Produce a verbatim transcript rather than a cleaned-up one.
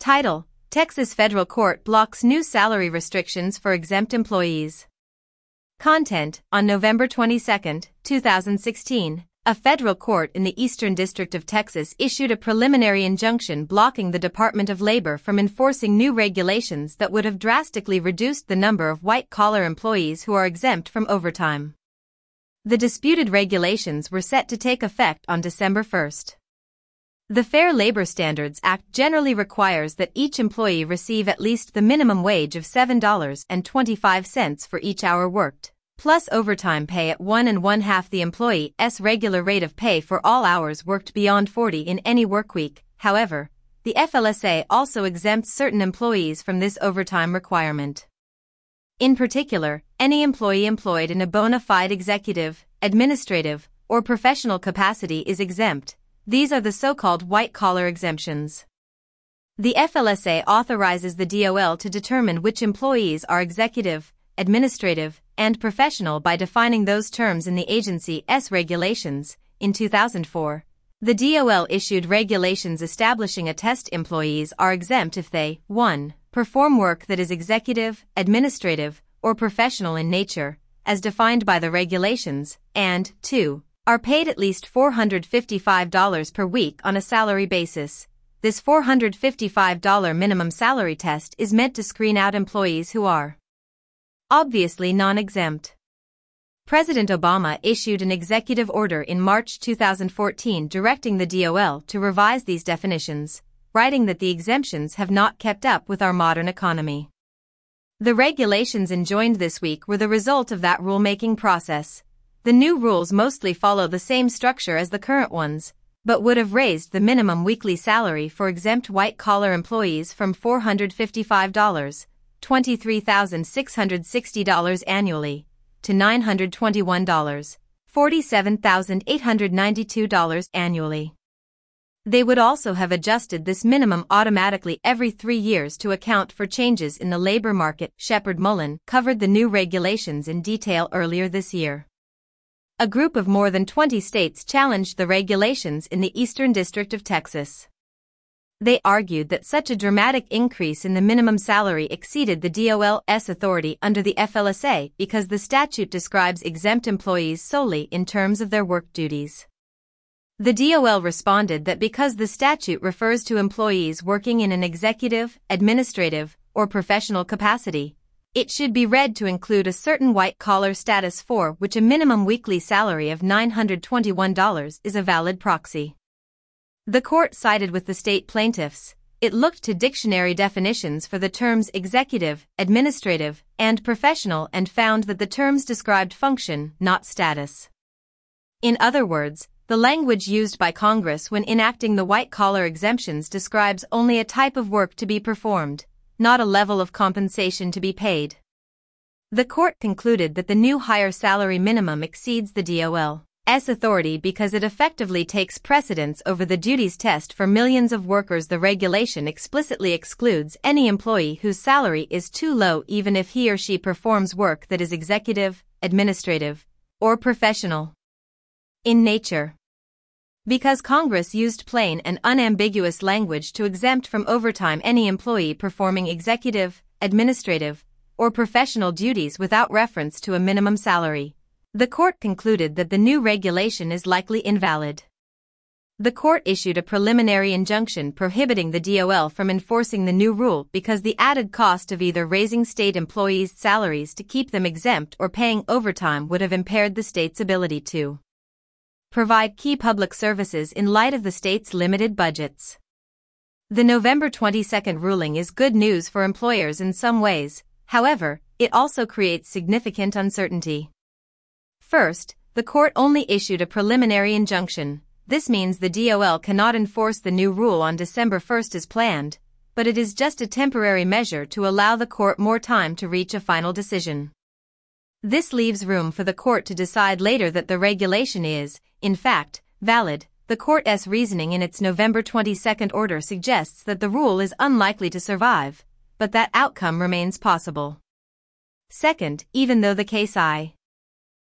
Title: Texas Federal Court blocks new salary restrictions for exempt employees. Content: on November twenty-second, two thousand sixteen, a federal court in the Eastern District of Texas issued a preliminary injunction blocking the Department of Labor from enforcing new regulations that would have drastically reduced the number of white-collar employees who are exempt from overtime. The disputed regulations were set to take effect on December first. The Fair Labor Standards Act generally requires that each employee receive at least the minimum wage of seven dollars and twenty-five cents for each hour worked, plus overtime pay at one and one-half the employee's regular rate of pay for all hours worked beyond forty in any workweek. However, the F L S A also exempts certain employees from this overtime requirement. In particular, any employee employed in a bona fide executive, administrative, or professional capacity is exempt. These are the so-called white-collar exemptions. The F L S A authorizes the D O L to determine which employees are executive, administrative, and professional by defining those terms in the agency's regulations. In two thousand four, the D O L issued regulations establishing a test: employees are exempt if they, one perform work that is executive, administrative, or professional in nature, as defined by the regulations, and, two are paid at least four hundred fifty-five dollars per week on a salary basis. This four hundred fifty-five dollars minimum salary test is meant to screen out employees who are obviously non-exempt. President Obama issued an executive order in March two thousand fourteen directing the D O L to revise these definitions, writing that the exemptions have not kept up with our modern economy. The regulations enjoined this week were the result of that rulemaking process. The new rules mostly follow the same structure as the current ones, but would have raised the minimum weekly salary for exempt white-collar employees from four hundred fifty-five dollars, twenty-three thousand six hundred sixty dollars annually, to nine hundred twenty-one dollars, forty-seven thousand eight hundred ninety-two dollars annually. They would also have adjusted this minimum automatically every three years to account for changes in the labor market. Shepard Mullen covered the new regulations in detail earlier this year. A group of more than twenty states challenged the regulations in the Eastern District of Texas. They argued that such a dramatic increase in the minimum salary exceeded the D O L's authority under the F L S A because the statute describes exempt employees solely in terms of their work duties. The D O L responded that because the statute refers to employees working in an executive, administrative, or professional capacity, it should be read to include a certain white-collar status for which a minimum weekly salary of nine hundred twenty-one dollars is a valid proxy. The court sided with the state plaintiffs. It looked to dictionary definitions for the terms executive, administrative, and professional and found that the terms described function, not status. In other words, the language used by Congress when enacting the white-collar exemptions describes only a type of work to be performed, not a level of compensation to be paid. The court concluded that the new higher salary minimum exceeds the D O L's authority because it effectively takes precedence over the duties test for millions of workers. The regulation explicitly excludes any employee whose salary is too low even if he or she performs work that is executive, administrative, or professional in nature. Because Congress used plain and unambiguous language to exempt from overtime any employee performing executive, administrative, or professional duties without reference to a minimum salary, the court concluded that the new regulation is likely invalid. The court issued a preliminary injunction prohibiting the D O L from enforcing the new rule because the added cost of either raising state employees' salaries to keep them exempt or paying overtime would have impaired the state's ability to provide key public services in light of the state's limited budgets. The November twenty-second ruling is good news for employers in some ways. However, it also creates significant uncertainty. First, the court only issued a preliminary injunction. This means the D O L cannot enforce the new rule on December first as planned, but it is just a temporary measure to allow the court more time to reach a final decision. This leaves room for the court to decide later that the regulation is, in fact, valid. The court's reasoning in its November twenty-second order suggests that the rule is unlikely to survive, but that outcome remains possible. Second, even though the case I